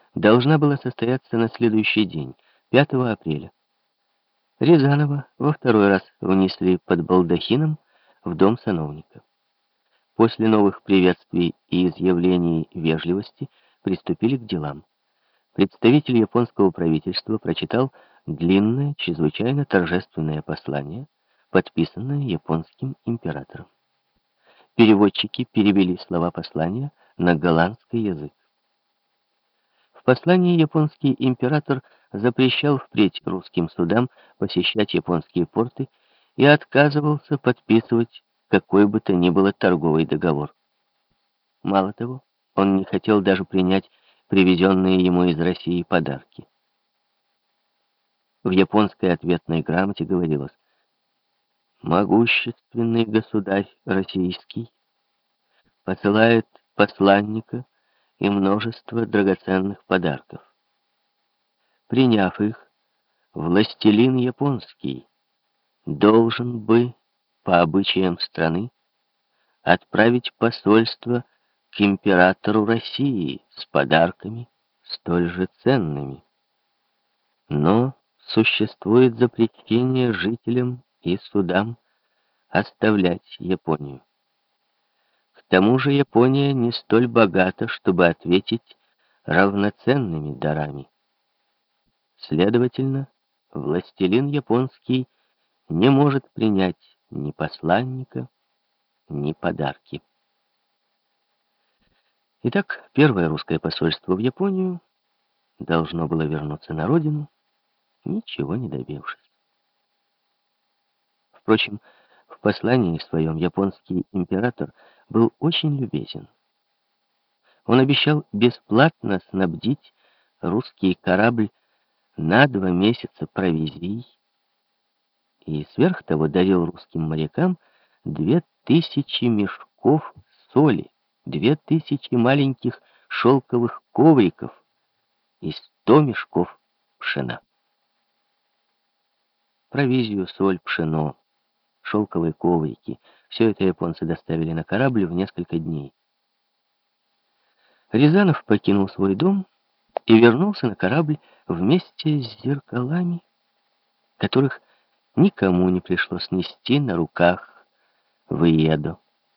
должна была состояться на следующий день, 5 апреля. Рязанова во второй раз внесли под балдахином в дом сановника. После новых приветствий и изъявлений вежливости приступили к делам. Представитель японского правительства прочитал длинное, чрезвычайно торжественное послание, подписанное японским императором. Переводчики перевели слова послания на голландский язык. В послании японский император запрещал впредь русским судам посещать японские порты и отказывался подписывать какой бы то ни было торговый договор. Мало того, он не хотел даже принять привезенные ему из России подарки. В японской ответной грамоте говорилось: «Могущественный государь российский посылает посланника и множество драгоценных подарков. Приняв их, властелин японский должен бы, по обычаям страны, отправить посольство к императору России с подарками столь же ценными. Но существует запрещение жителям и судам оставлять Японию. К тому же Япония не столь богата, чтобы ответить равноценными дарами. Следовательно, властелин японский не может принять ни посланника, ни подарки». Итак, первое русское посольство в Японию должно было вернуться на родину, ничего не добившись. Впрочем, в послании своем японский император был очень любезен. Он обещал бесплатно снабдить русский корабль на 2 месяца провизией и сверх того дарил русским морякам 2000 мешков соли, 2000 маленьких шелковых ковриков и 100 мешков пшена. Провизию, соль, пшено, шелковые коврики — все это японцы доставили на корабль в несколько дней. Рязанов покинул свой дом и вернулся на корабль вместе с зеркалами, которых никому не пришлось нести на руках в Иедо.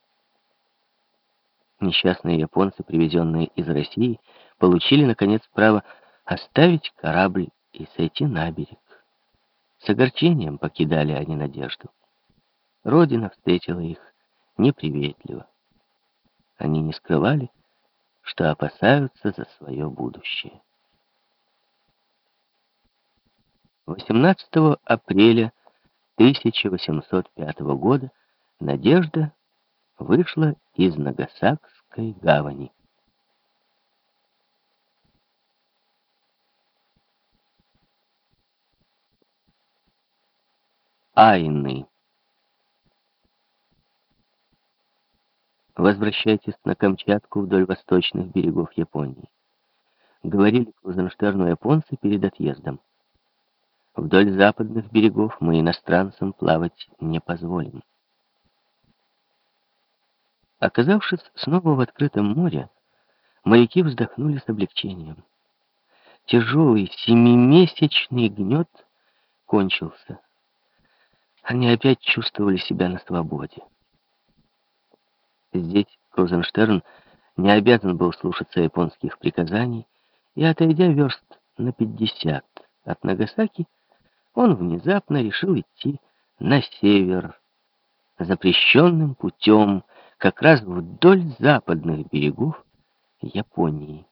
Несчастные японцы, привезенные из России, получили, наконец, право оставить корабль и сойти на берег. С огорчением покидали они надежду. Родина встретила их неприветливо. Они не скрывали, что опасаются за свое будущее. 18 апреля 1805 года «Надежда» вышла из Нагасакской гавани. Айны. Возвращайтесь на Камчатку вдоль восточных берегов Японии. Говорили Крузенштерну японцы перед отъездом. Вдоль западных берегов мы иностранцам плавать не позволим. Оказавшись снова в открытом море, моряки вздохнули с облегчением. Тяжелый 7-месячный гнет кончился. Они опять чувствовали себя на свободе. Здесь Крузенштерн не обязан был слушаться японских приказаний, и, отойдя верст на 50 от Нагасаки, он внезапно решил идти на север, запрещенным путем, как раз вдоль западных берегов Японии.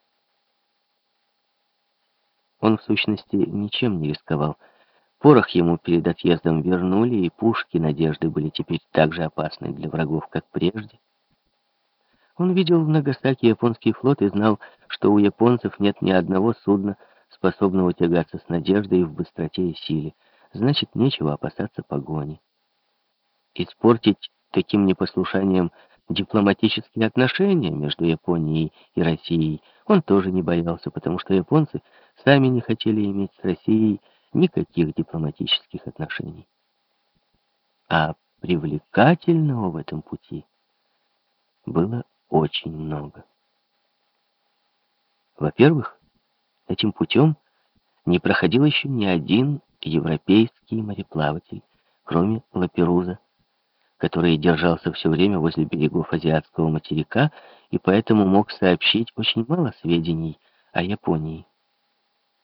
Он, в сущности, ничем не рисковал. Порох ему перед отъездом вернули, и пушки «Надежды» были теперь так же опасны для врагов, как прежде. Он видел в Нагасаки японский флот и знал, что у японцев нет ни одного судна, способного тягаться с «Надеждой» в быстроте и силе. Значит, нечего опасаться погони. Испортить таким непослушанием дипломатические отношения между Японией и Россией он тоже не боялся, потому что японцы сами не хотели иметь с Россией никаких дипломатических отношений. А привлекательного в этом пути было очень много. Во-первых, Этим путем не проходил еще ни один европейский мореплаватель, кроме Лаперуза, который держался все время возле берегов азиатского материка и поэтому мог сообщить очень мало сведений о Японии.